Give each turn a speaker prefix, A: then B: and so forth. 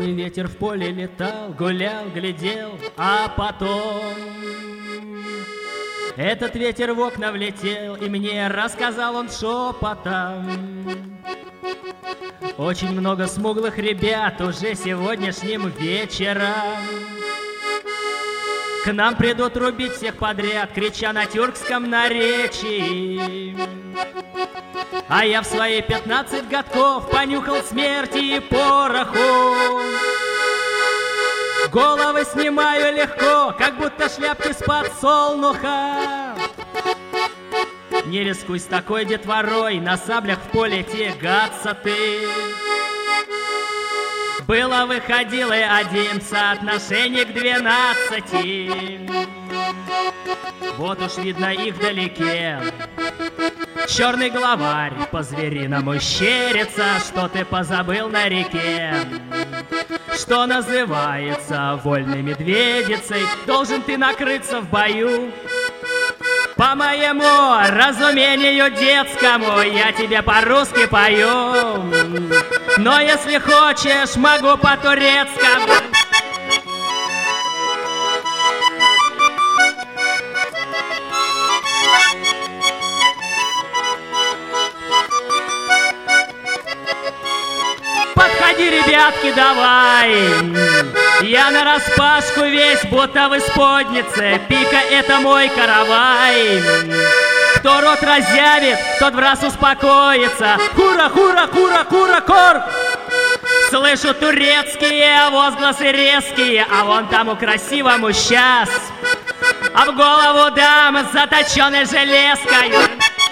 A: Белый ветер в поле летал, гулял, глядел, а потом этот ветер в окна влетел, и мне рассказал он шепотом: очень много смуглых ребят уже сегодняшним вечером к нам придут рубить всех подряд, крича на тюркском наречии. А я в свои 15 годков понюхал смерти и пороху. Головы снимаю легко, как будто шляпки с подсолнуха. Не рискуй с такой детворой, на саблях в поле тягаться ты. Было выходило один соотношение к 12. Вот уж видно их вдалеке. Черный главарь по-звериному щерится, что ты позабыл на реке. Что называется вольной медведицей, должен ты накрыться в бою. По моему разумению детскому я тебе по-русски пою. Но если хочешь, могу по-турецкому. Подходи, ребятки, давай. Я нараспашку весь, будто в исподнице. Пика — это мой каравай. Кто рот разъявит, тот враз успокоится. Хура, хура, хура, хура, кор. Слышу турецкие возгласы резкие, а вон тому красивому сейчас, а в голову дам заточенной железкой.